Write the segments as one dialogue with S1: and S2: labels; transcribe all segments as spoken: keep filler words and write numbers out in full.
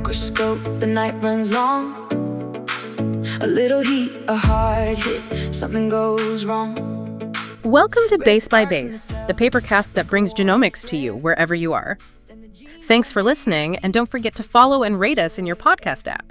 S1: microscope, the night runs long. A little heat, a hard hit, something goes wrong.
S2: Welcome to Base by Base, the papercast that brings genomics to you wherever you are. Thanks for listening, and don't forget to follow and rate us in your podcast app.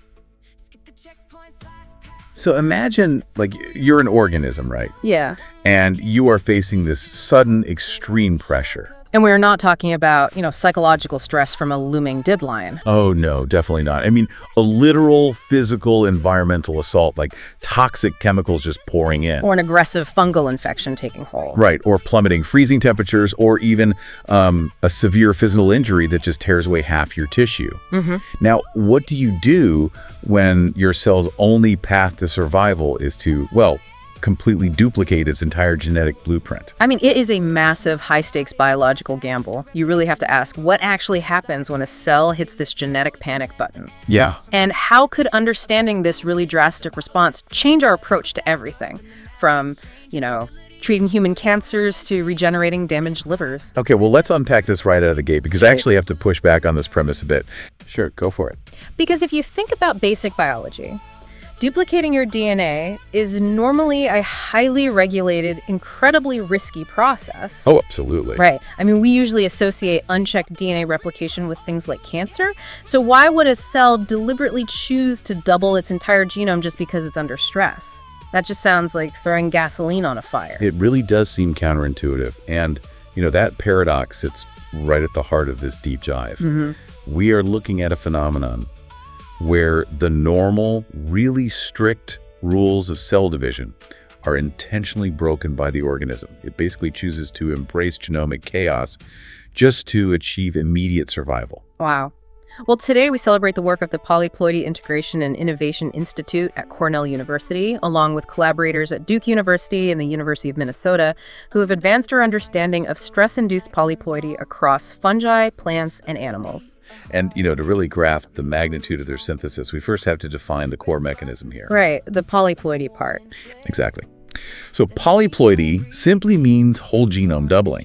S3: So imagine, like, you're an organism, right?
S2: Yeah.
S3: And you are facing this sudden extreme pressure.
S2: And we're not talking about, you know, psychological stress from a looming deadline.
S3: Oh, no, definitely not. I mean, a literal physical environmental assault, like toxic chemicals just pouring in.
S2: Or an aggressive fungal infection taking hold.
S3: Right, or plummeting freezing temperatures, or even um, a severe physical injury that just tears away half your tissue.
S2: Mm-hmm.
S3: Now, what do you do when your cell's only path to survival is to, well, completely duplicate its entire genetic blueprint?
S2: I mean, it is a massive, high-stakes biological gamble. You really have to ask, what actually happens when a cell hits this genetic panic button?
S3: Yeah.
S2: And how could understanding this really drastic response change our approach to everything? From, you know, treating human cancers to regenerating damaged livers.
S3: Okay, well, let's unpack this right out of the gate, because I actually have to push back on this premise a bit. Sure, go for it.
S2: Because if you think about basic biology, duplicating your D N A is normally a highly regulated, incredibly risky process.
S3: Oh, absolutely.
S2: Right. I mean, we usually associate unchecked D N A replication with things like cancer. So why would a cell deliberately choose to double its entire genome just because it's under stress? That just sounds like throwing gasoline on a fire.
S3: It really does seem counterintuitive. And, you know, that paradox sits right at the heart of this deep dive.
S2: Mm-hmm.
S3: We are looking at a phenomenon where the normal, really strict rules of cell division are intentionally broken by the organism. It basically chooses to embrace genomic chaos just to achieve immediate survival.
S2: Wow. Well, today we celebrate the work of the Polyploidy Integration and Innovation Institute at Cornell University, along with collaborators at Duke University and the University of Minnesota, who have advanced our understanding of stress-induced polyploidy across fungi, plants, and animals.
S3: And, you know, to really grasp the magnitude of their synthesis, we first have to define the core mechanism here.
S2: Right, the polyploidy part.
S3: Exactly. So polyploidy simply means whole genome doubling.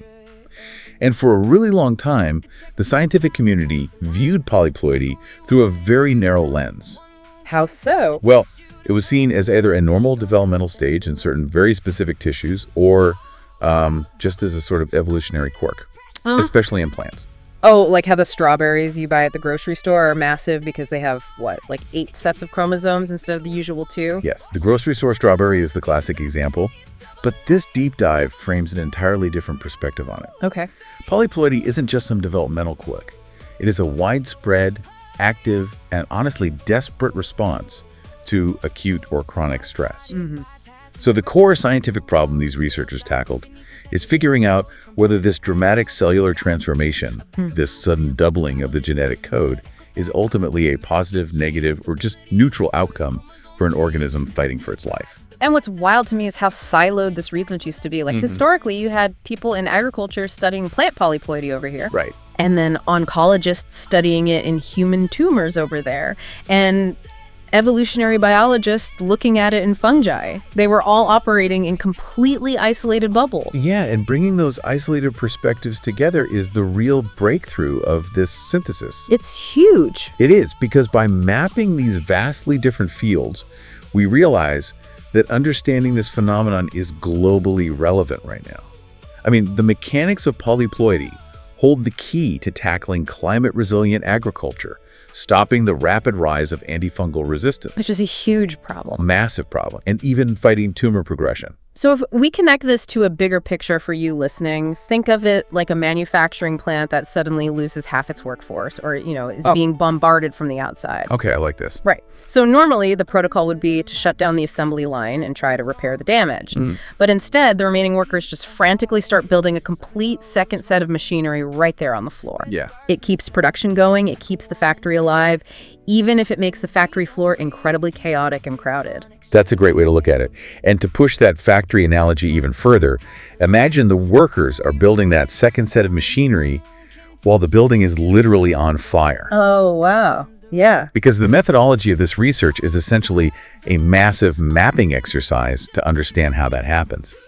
S3: And for a really long time, the scientific community viewed polyploidy through a very narrow lens.
S2: How so?
S3: Well, it was seen as either a normal developmental stage in certain very specific tissues, or um, just as a sort of evolutionary quirk, uh. especially in plants.
S2: Oh, like how the strawberries you buy at the grocery store are massive because they have, what, like eight sets of chromosomes instead of the usual two?
S3: Yes, the grocery store strawberry is the classic example. But this deep dive frames an entirely different perspective on it.
S2: Okay.
S3: Polyploidy isn't just some developmental quirk. It is a widespread, active, and honestly desperate response to acute or chronic stress.
S2: Mm-hmm.
S3: So the core scientific problem these researchers tackled is figuring out whether this dramatic cellular transformation, mm. this sudden doubling of the genetic code, is ultimately a positive, negative, or just neutral outcome for an organism fighting for its life.
S2: And what's wild to me is how siloed this research used to be. Like, mm-hmm. historically, you had people in agriculture studying plant polyploidy over here.
S3: Right.
S2: And then oncologists studying it in human tumors over there. And evolutionary biologists looking at it in fungi. They were all operating in completely isolated bubbles.
S3: Yeah, and bringing those isolated perspectives together is the real breakthrough of this synthesis.
S2: It's huge.
S3: It is, because by mapping these vastly different fields, we realize that understanding this phenomenon is globally relevant right now. I mean, the mechanics of polyploidy hold the key to tackling climate-resilient agriculture, stopping the rapid rise of antifungal resistance.
S2: Which is a huge problem.
S3: Massive problem, and even fighting tumor progression.
S2: So if we connect this to a bigger picture for you listening, think of it like a manufacturing plant that suddenly loses half its workforce, or, you know, is oh. being bombarded from the outside.
S3: Okay, I like this.
S2: Right. So normally the protocol would be to shut down the assembly line and try to repair the damage. Mm. But instead, the remaining workers just frantically start building a complete second set of machinery right there on the floor.
S3: Yeah.
S2: It keeps production going. It keeps the factory alive, even if it makes the factory floor incredibly chaotic and crowded.
S3: That's a great way to look at it. And to push that factory analogy even further, imagine the workers are building that second set of machinery while the building is literally on fire.
S2: Oh, wow. Yeah.
S3: Because the methodology of this research is essentially a massive mapping exercise to understand how that happens.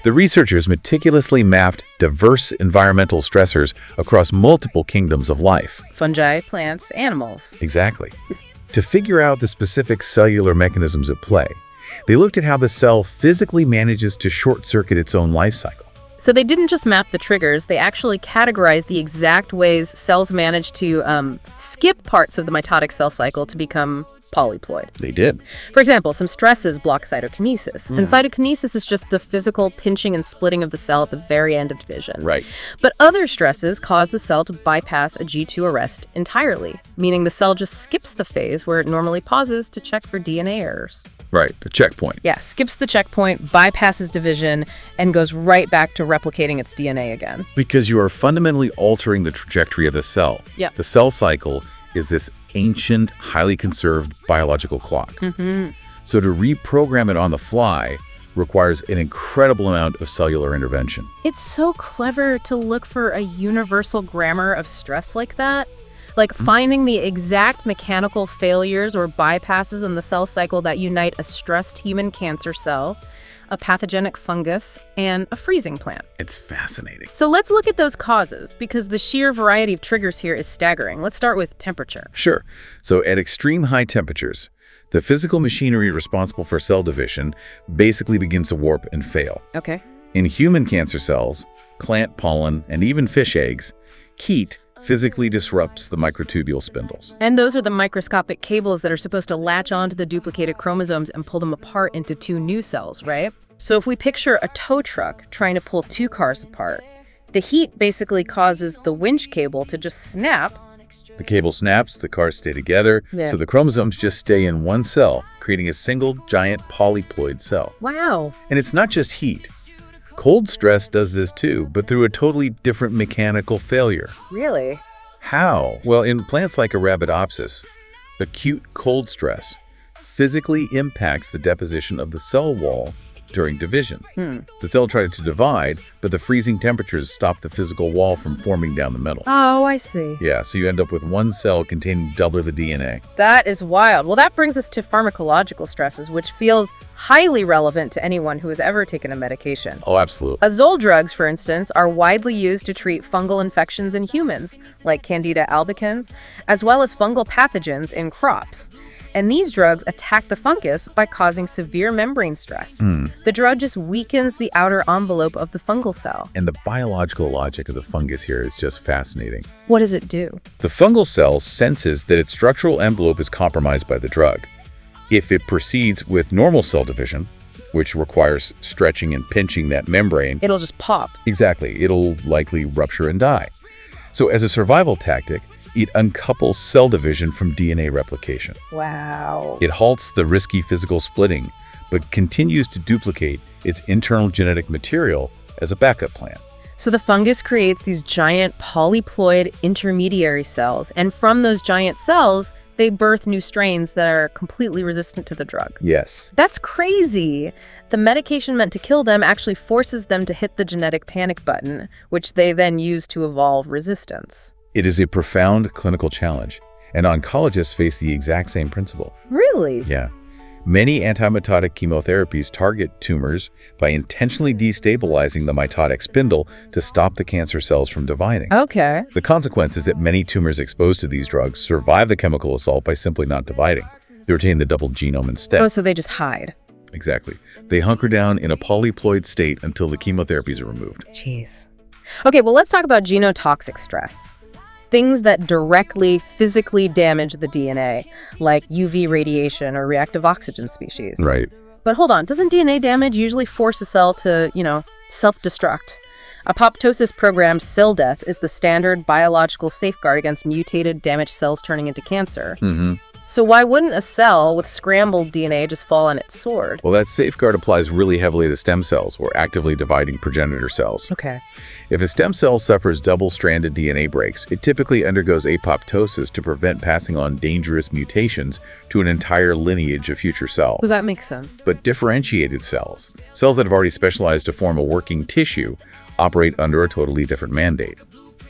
S3: The researchers meticulously mapped diverse environmental stressors across multiple kingdoms of life.
S2: Fungi, plants, animals.
S3: Exactly. To figure out the specific cellular mechanisms at play, they looked at how the cell physically manages to short-circuit its own life cycle.
S2: So they didn't just map the triggers, they actually categorized the exact ways cells manage to um, skip parts of the mitotic cell cycle to become polyploid.
S3: They did.
S2: For example, some stresses block cytokinesis. Mm. And cytokinesis is just the physical pinching and splitting of the cell at the very end of division.
S3: Right.
S2: But other stresses cause the cell to bypass a G two arrest entirely, meaning the cell just skips the phase where it normally pauses to check for D N A errors.
S3: Right, a checkpoint.
S2: Yeah, skips the checkpoint, bypasses division, and goes right back to replicating its D N A again.
S3: Because you are fundamentally altering the trajectory of the cell.
S2: Yep.
S3: The cell cycle is this ancient, highly conserved biological clock.
S2: Mm-hmm.
S3: So to reprogram it on the fly requires an incredible amount of cellular intervention.
S2: It's so clever to look for a universal grammar of stress like that. Like mm-hmm. finding the exact mechanical failures or bypasses in the cell cycle that unite a stressed human cancer cell, a pathogenic fungus, and a freezing plant.
S3: It's fascinating.
S2: So let's look at those causes, because the sheer variety of triggers here is staggering. Let's start with temperature.
S3: Sure. So at extreme high temperatures, the physical machinery responsible for cell division basically begins to warp and fail.
S2: Okay.
S3: In human cancer cells, plant pollen, and even fish eggs, heat physically disrupts the microtubule spindles.
S2: And those are the microscopic cables that are supposed to latch onto the duplicated chromosomes and pull them apart into two new cells, right? So if we picture a tow truck trying to pull two cars apart, the heat basically causes the winch cable to just snap.
S3: The cable snaps, the cars stay together,
S2: yeah.
S3: so the chromosomes just stay in one cell, creating a single giant polyploid cell.
S2: Wow.
S3: And it's not just heat. Cold stress does this too, but through a totally different mechanical failure.
S2: Really?
S3: How? Well, in plants like Arabidopsis, acute cold stress physically impacts the deposition of the cell wall during division.
S2: Hmm.
S3: The cell tries to divide, but the freezing temperatures stop the physical wall from forming down the middle.
S2: Oh, I see.
S3: Yeah, so you end up with one cell containing double the D N A.
S2: That is wild. Well, that brings us to pharmacological stresses, which feels highly relevant to anyone who has ever taken a medication.
S3: Oh, absolutely.
S2: Azole drugs, for instance, are widely used to treat fungal infections in humans, like Candida albicans, as well as fungal pathogens in crops. And these drugs attack the fungus by causing severe membrane stress.
S3: Mm.
S2: The drug just weakens the outer envelope of the fungal cell.
S3: And the biological logic of the fungus here is just fascinating.
S2: What does it do?
S3: The fungal cell senses that its structural envelope is compromised by the drug. If it proceeds with normal cell division, which requires stretching and pinching that membrane,
S2: it'll just pop.
S3: Exactly. It'll likely rupture and die. So as a survival tactic, it uncouples cell division from D N A replication.
S2: Wow.
S3: It halts the risky physical splitting, but continues to duplicate its internal genetic material as a backup plan.
S2: So the fungus creates these giant polyploid intermediary cells, and from those giant cells, they birth new strains that are completely resistant to the drug.
S3: Yes.
S2: That's crazy. The medication meant to kill them actually forces them to hit the genetic panic button, which they then use to evolve resistance.
S3: It is a profound clinical challenge, and oncologists face the exact same principle.
S2: Really?
S3: Yeah. Many antimitotic chemotherapies target tumors by intentionally destabilizing the mitotic spindle to stop the cancer cells from dividing.
S2: Okay.
S3: The consequence is that many tumors exposed to these drugs survive the chemical assault by simply not dividing. They retain the double genome instead.
S2: Oh, so they just hide.
S3: Exactly. They hunker down in a polyploid state until the chemotherapies are removed.
S2: Jeez. Okay, well, let's talk about genotoxic stress. Things that directly physically damage the D N A, like U V radiation or reactive oxygen species.
S3: Right.
S2: But hold on, doesn't D N A damage usually force a cell to, you know, self-destruct? Apoptosis programmed cell death is the standard biological safeguard against mutated, damaged cells turning into cancer.
S3: Mm-hmm.
S2: So why wouldn't a cell with scrambled D N A just fall on its sword?
S3: Well, that safeguard applies really heavily to stem cells or actively dividing progenitor cells.
S2: Okay.
S3: If a stem cell suffers double-stranded D N A breaks, it typically undergoes apoptosis to prevent passing on dangerous mutations to an entire lineage of future cells.
S2: Does that make sense?
S3: But differentiated cells, cells that have already specialized to form a working tissue, operate under a totally different mandate.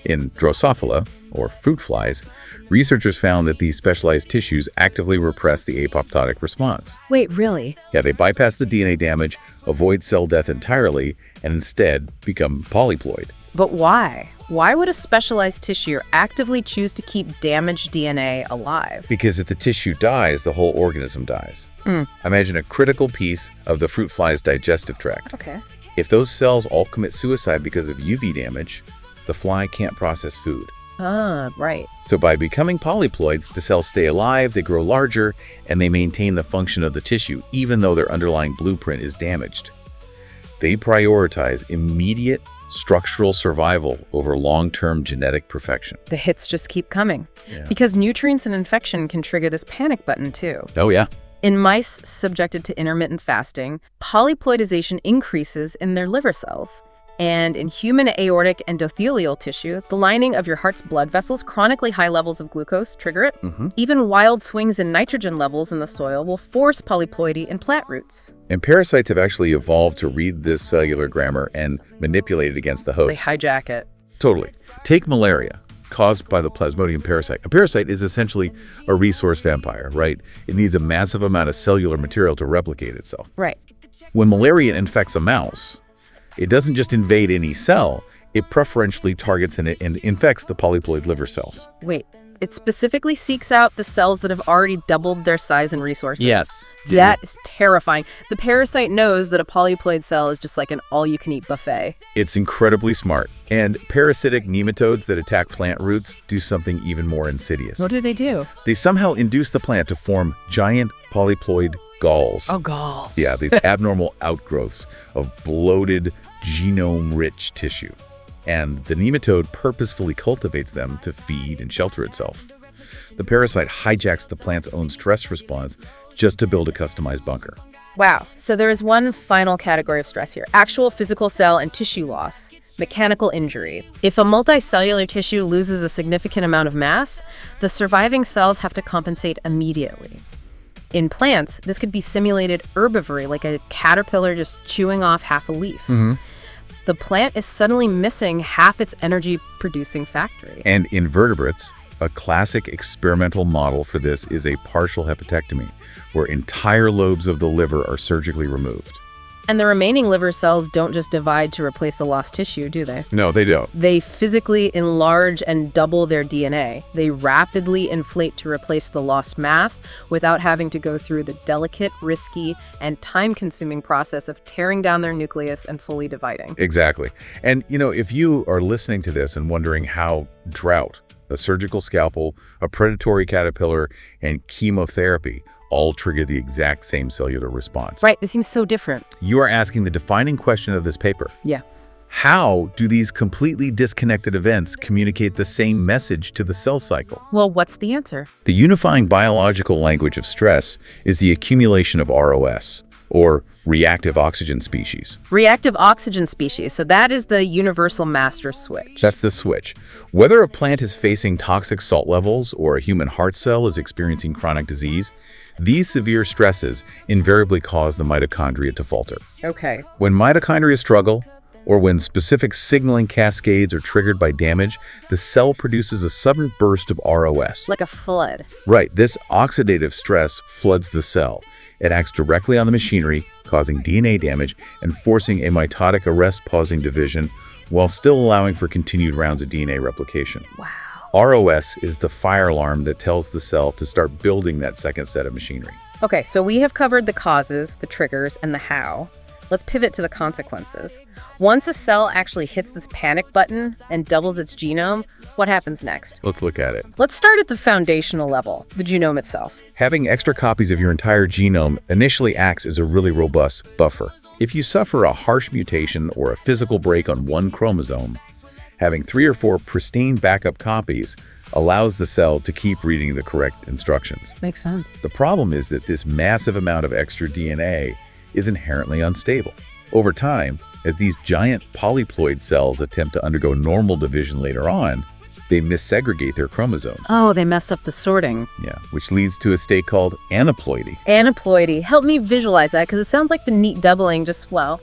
S3: In Drosophila, or fruit flies, researchers found that these specialized tissues actively repress the apoptotic response.
S2: Wait, really?
S3: Yeah, they bypass the D N A damage, avoid cell death entirely, and instead become polyploid.
S2: But why? Why would a specialized tissue actively choose to keep damaged D N A alive?
S3: Because if the tissue dies, the whole organism dies.
S2: Mm.
S3: Imagine a critical piece of the fruit fly's digestive tract.
S2: Okay.
S3: If those cells all commit suicide because of U V damage, the fly can't process food.
S2: Ah, right.
S3: So by becoming polyploids, the cells stay alive, they grow larger, and they maintain the function of the tissue, even though their underlying blueprint is damaged. They prioritize immediate structural survival over long-term genetic perfection.
S2: The hits just keep coming.
S3: Yeah.
S2: Because nutrients and infection can trigger this panic button too.
S3: Oh, yeah.
S2: In mice subjected to intermittent fasting, polyploidization increases in their liver cells. And in human aortic endothelial tissue, the lining of your heart's blood vessels, chronically high levels of glucose trigger it.
S3: Mm-hmm.
S2: Even wild swings in nitrogen levels in the soil will force polyploidy in plant roots.
S3: And parasites have actually evolved to read this cellular grammar and manipulate it against the
S2: They
S3: host.
S2: hijack it.
S3: Totally. Take malaria, caused by the Plasmodium parasite. A parasite is essentially a resource vampire, right? It needs a massive amount of cellular material to replicate itself.
S2: Right.
S3: When malaria infects a mouse, it doesn't just invade any cell, it preferentially targets and, and infects the polyploid liver cells.
S2: Wait, it specifically seeks out the cells that have already doubled their size and resources.
S3: Yes.
S2: That is terrifying. The parasite knows that a polyploid cell is just like an all-you-can-eat buffet.
S3: It's incredibly smart. And parasitic nematodes that attack plant roots do something even more insidious.
S2: What do they do?
S3: They somehow induce the plant to form giant polyploid galls.
S2: Oh, galls.
S3: Yeah, these abnormal outgrowths of bloated, genome-rich tissue. And the nematode purposefully cultivates them to feed and shelter itself. The parasite hijacks the plant's own stress response just to build a customized bunker.
S2: Wow. So there is one final category of stress here. Actual physical cell and tissue loss. Mechanical injury. If a multicellular tissue loses a significant amount of mass, the surviving cells have to compensate immediately. In plants, this could be simulated herbivory, like a caterpillar just chewing off half a leaf.
S3: Mm-hmm.
S2: The plant is suddenly missing half its energy-producing factory.
S3: And in vertebrates, a classic experimental model for this is a partial hepatectomy, where entire lobes of the liver are surgically removed.
S2: And the remaining liver cells don't just divide to replace the lost tissue, do they?
S3: No, they don't.
S2: They physically enlarge and double their D N A. They rapidly inflate to replace the lost mass without having to go through the delicate, risky, and time-consuming process of tearing down their nucleus and fully dividing.
S3: Exactly. And, you know, if you are listening to this and wondering how drought, a surgical scalpel, a predatory caterpillar, and chemotherapy all trigger the exact same cellular response.
S2: Right, this seems so different.
S3: You are asking the defining question of this paper.
S2: Yeah.
S3: How do these completely disconnected events communicate the same message to the cell cycle?
S2: Well, what's the answer?
S3: The unifying biological language of stress is the accumulation of R O S, or reactive oxygen species.
S2: Reactive oxygen species. So that is the universal master switch.
S3: That's the switch. Whether a plant is facing toxic salt levels or a human heart cell is experiencing chronic disease, these severe stresses invariably cause the mitochondria to falter.
S2: Okay.
S3: When mitochondria struggle, or when specific signaling cascades are triggered by damage, the cell produces a sudden burst of R O S.
S2: Like a flood.
S3: Right, this oxidative stress floods the cell. It acts directly on the machinery, causing D N A damage and forcing a mitotic arrest-pausing division while still allowing for continued rounds of D N A replication.
S2: Wow.
S3: R O S is the fire alarm that tells the cell to start building that second set of machinery.
S2: Okay, so we have covered the causes, the triggers, and the how. Let's pivot to the consequences. Once a cell actually hits this panic button and doubles its genome, what happens next?
S3: Let's look at it.
S2: Let's start at the foundational level, the genome itself.
S3: Having extra copies of your entire genome initially acts as a really robust buffer. If you suffer a harsh mutation or a physical break on one chromosome, having three or four pristine backup copies allows the cell to keep reading the correct instructions.
S2: Makes sense.
S3: The problem is that this massive amount of extra D N A is inherently unstable. Over time, as these giant polyploid cells attempt to undergo normal division later on, they missegregate their chromosomes.
S2: Oh, they mess up the sorting.
S3: Yeah, which leads to a state called aneuploidy.
S2: Aneuploidy. Help me visualize that, because it sounds like the neat doubling just, well,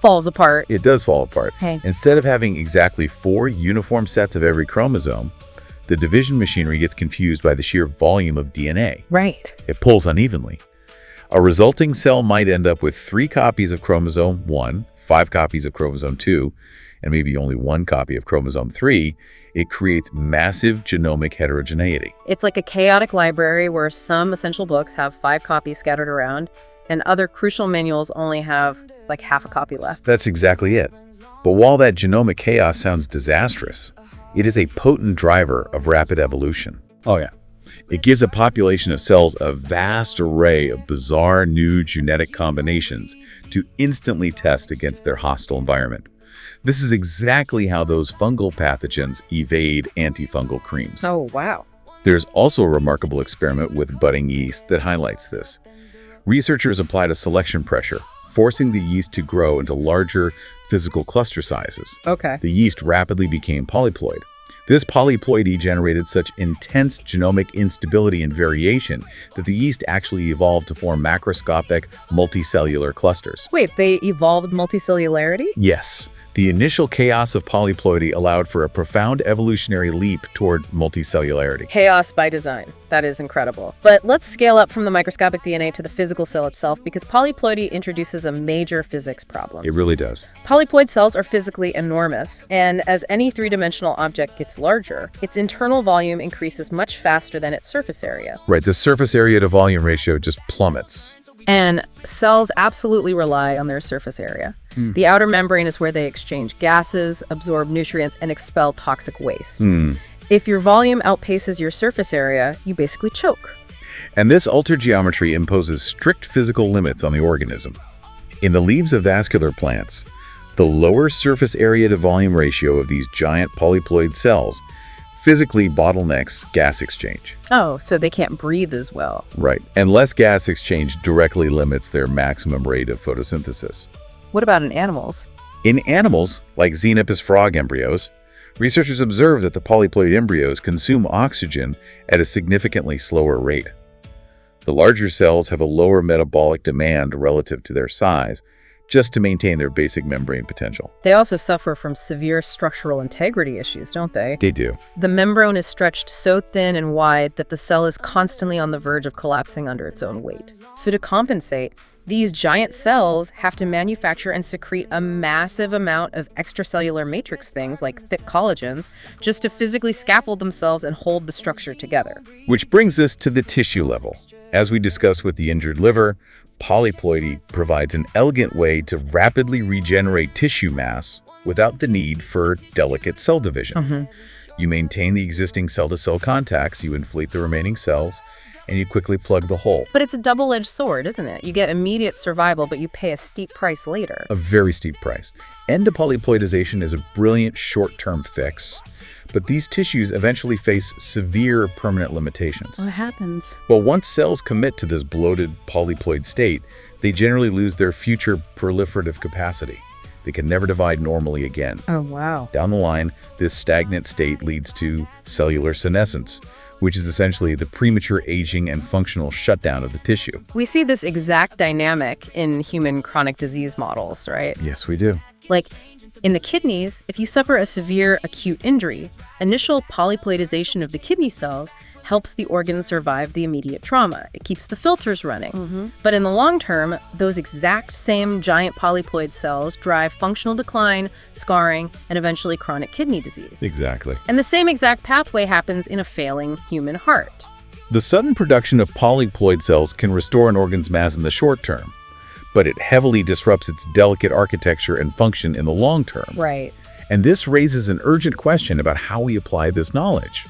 S2: falls apart.
S3: It does fall apart.
S2: Hey.
S3: Instead of having exactly four uniform sets of every chromosome, the division machinery gets confused by the sheer volume of D N A.
S2: Right.
S3: It pulls unevenly. A resulting cell might end up with three copies of chromosome one, five copies of chromosome two, and maybe only one copy of chromosome three. It creates massive genomic heterogeneity.
S2: It's like a chaotic library where some essential books have five copies scattered around, and other crucial manuals only have like half a copy left.
S3: That's exactly it. But while that genomic chaos sounds disastrous, it is a potent driver of rapid evolution. Oh yeah. It gives a population of cells a vast array of bizarre new genetic combinations to instantly test against their hostile environment. This is exactly how those fungal pathogens evade antifungal creams.
S2: Oh, wow.
S3: There's also a remarkable experiment with budding yeast that highlights this. Researchers applied a selection pressure, forcing the yeast to grow into larger physical cluster sizes.
S2: Okay.
S3: The yeast rapidly became polyploid. This polyploidy generated such intense genomic instability and variation that the yeast actually evolved to form macroscopic multicellular clusters.
S2: Wait, they evolved multicellularity?
S3: Yes. The initial chaos of polyploidy allowed for a profound evolutionary leap toward multicellularity.
S2: Chaos by design. That is incredible. But let's scale up from the microscopic D N A to the physical cell itself, because polyploidy introduces a major physics problem.
S3: It really does.
S2: Polyploid cells are physically enormous, and as any three-dimensional object gets larger, its internal volume increases much faster than its surface area.
S3: Right, the surface area to volume ratio just plummets.
S2: And cells absolutely rely on their surface area. Mm. The outer membrane is where they exchange gases, absorb nutrients, and expel toxic waste.
S3: Mm.
S2: If your volume outpaces your surface area, you basically choke.
S3: And this altered geometry imposes strict physical limits on the organism. In the leaves of vascular plants, the lower surface area to volume ratio of these giant polyploid cells physically bottlenecks gas exchange.
S2: Oh, so they can't breathe as well.
S3: Right, and less gas exchange directly limits their maximum rate of photosynthesis.
S2: What about in animals?
S3: In animals, like Xenopus frog embryos, researchers observed that the polyploid embryos consume oxygen at a significantly slower rate. The larger cells have a lower metabolic demand relative to their size, just to maintain their basic membrane potential.
S2: They also suffer from severe structural integrity issues, don't they?
S3: They do.
S2: The membrane is stretched so thin and wide that the cell is constantly on the verge of collapsing under its own weight. So to compensate, these giant cells have to manufacture and secrete a massive amount of extracellular matrix things like thick collagens just to physically scaffold themselves and hold the structure together.
S3: Which brings us to the tissue level. As we discussed with the injured liver, polyploidy provides an elegant way to rapidly regenerate tissue mass without the need for delicate cell division.
S2: Mm-hmm.
S3: You maintain the existing cell-to-cell contacts, you inflate the remaining cells, and you quickly plug the hole.
S2: But it's a double-edged sword, isn't it? You get immediate survival, but you pay a steep price later.
S3: A very steep price. Endopolyploidization is a brilliant short-term fix, but these tissues eventually face severe permanent limitations.
S2: What happens?
S3: Well, once cells commit to this bloated polyploid state, they generally lose their future proliferative capacity. They can never divide normally again.
S2: Oh, wow.
S3: Down the line, this stagnant state leads to cellular senescence, which is essentially the premature aging and functional shutdown of the tissue.
S2: We see this exact dynamic in human chronic disease models, right?
S3: Yes, we do.
S2: Like, in the kidneys, if you suffer a severe acute injury, initial polyploidization of the kidney cells helps the organ survive the immediate trauma. It keeps the filters running. Mm-hmm. But in the long term, those exact same giant polyploid cells drive functional decline, scarring, and eventually chronic kidney disease.
S3: Exactly.
S2: And the same exact pathway happens in a failing human heart.
S3: The sudden production of polyploid cells can restore an organ's mass in the short term, but it heavily disrupts its delicate architecture and function in the long term.
S2: Right.
S3: And this raises an urgent question about how we apply this knowledge.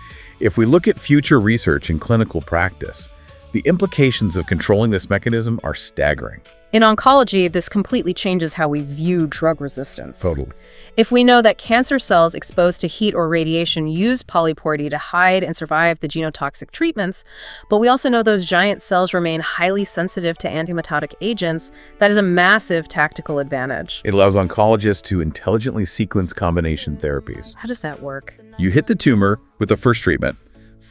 S3: If we look at future research in clinical practice, the implications of controlling this mechanism are staggering.
S2: In oncology, this completely changes how we view drug resistance.
S3: Totally.
S2: If we know that cancer cells exposed to heat or radiation use polyploidy to hide and survive the genotoxic treatments, but we also know those giant cells remain highly sensitive to antimitotic agents, that is a massive tactical advantage.
S3: It allows oncologists to intelligently sequence combination therapies.
S2: How does that work?
S3: You hit the tumor with the first treatment,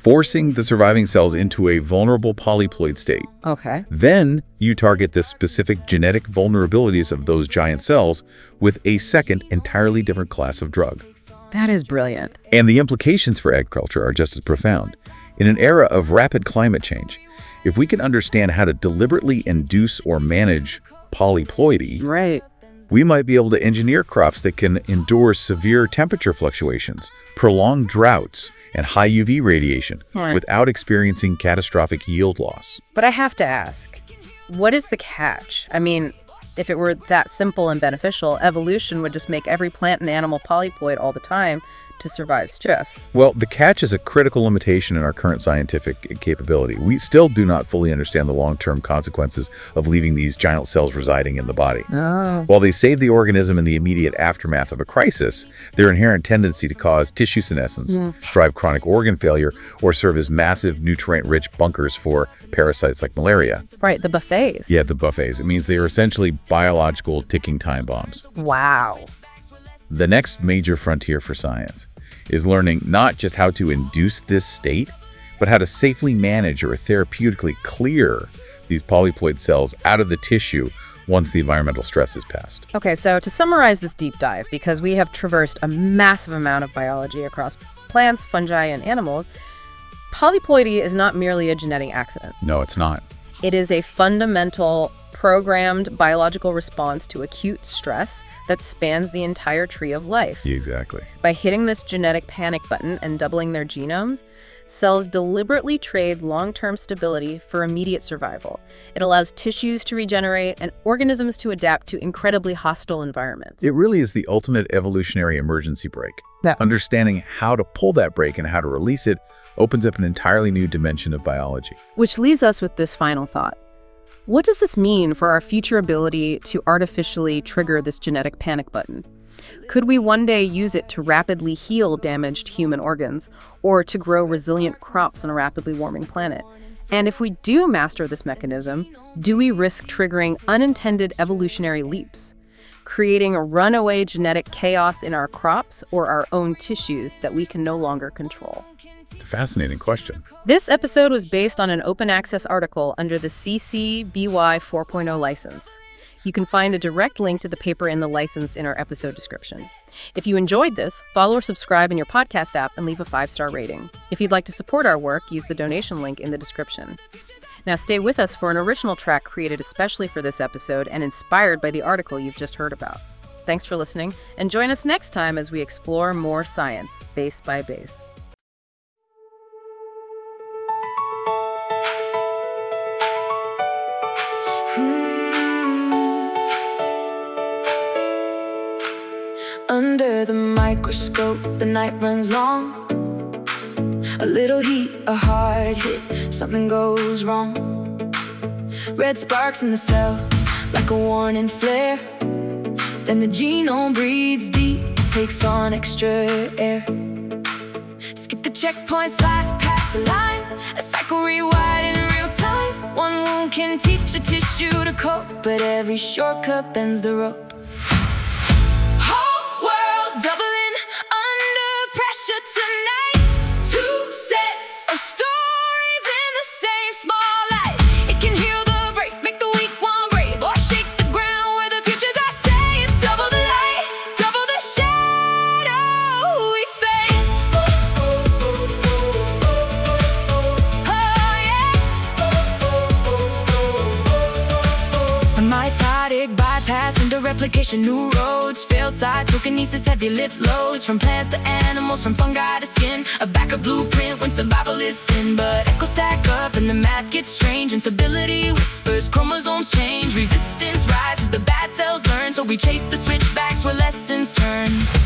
S3: forcing the surviving cells into a vulnerable polyploid state.
S2: Okay.
S3: Then you target the specific genetic vulnerabilities of those giant cells with a second, entirely different class of drug.
S2: That is brilliant.
S3: And the implications for agriculture are just as profound. In an era of rapid climate change, if we can understand how to deliberately induce or manage polyploidy,
S2: Right.
S3: we might be able to engineer crops that can endure severe temperature fluctuations, prolonged droughts, and high U V radiation
S2: Right.
S3: without experiencing catastrophic yield loss.
S2: But I have to ask, what is the catch? I mean, if it were that simple and beneficial, evolution would just make every plant and animal polyploid all the time to survive stress.
S3: Well, the catch is a critical limitation in our current scientific capability. We still do not fully understand the long-term consequences of leaving these giant cells residing in the body.
S2: Oh.
S3: While they save the organism in the immediate aftermath of a crisis, their inherent tendency to cause tissue senescence,
S2: Mm.
S3: drive chronic organ failure, or serve as massive nutrient-rich bunkers for parasites like malaria.
S2: Right, the buffets.
S3: Yeah, the buffets. It means they are essentially biological ticking time bombs.
S2: Wow.
S3: The next major frontier for science is learning not just how to induce this state, but how to safely manage or therapeutically clear these polyploid cells out of the tissue once the environmental stress is passed.
S2: Okay, so to summarize this deep dive, because we have traversed a massive amount of biology across plants, fungi, and animals, polyploidy is not merely a genetic accident.
S3: No, it's not.
S2: It is a fundamental programmed biological response to acute stress that spans the entire tree of life.
S3: Exactly.
S2: By hitting this genetic panic button and doubling their genomes, cells deliberately trade long-term stability for immediate survival. It allows tissues to regenerate and organisms to adapt to incredibly hostile environments.
S3: It really is the ultimate evolutionary emergency brake.
S2: Yeah.
S3: Understanding how to pull that brake and how to release it opens up an entirely new dimension of biology.
S2: Which leaves us with this final thought. What does this mean for our future ability to artificially trigger this genetic panic button? Could we one day use it to rapidly heal damaged human organs or to grow resilient crops on a rapidly warming planet? And if we do master this mechanism, do we risk triggering unintended evolutionary leaps, creating a runaway genetic chaos in our crops or our own tissues that we can no longer control?
S3: It's a fascinating question.
S2: This episode was based on an open access article under the C C B Y four point oh license. You can find a direct link to the paper in the license in our episode description. If you enjoyed this, follow or subscribe in your podcast app and leave a five-star rating. If you'd like to support our work, use the donation link in the description. Now stay with us for an original track created especially for this episode and inspired by the article you've just heard about. Thanks for listening, and join us next time as we explore more science, base by base.
S1: Under the microscope, the night runs long. A little heat, a hard hit, something goes wrong. Red sparks in the cell, like a warning flare. Then the genome breathes deep, takes on extra air. Skip the checkpoint, slide past the line. A cycle rewind in real time. One wound can teach a tissue to cope, but every shortcut bends the rope. Doubling under pressure tonight. Two sets of stories in the same small light. It can heal the break, make the weak one brave, or shake the ground where the futures are safe. Double the light, double the shadow we face. Oh yeah. Mitotic bypass into replication, new roads, failed side, tokenesis, heavy lift loads. From plants to animals, from fungi to skin. A backup blueprint when survival is thin. But echoes stack up and the math gets strange. Instability whispers, chromosomes change. Resistance rises, the bad cells learn. So we chase the switchbacks where lessons turn.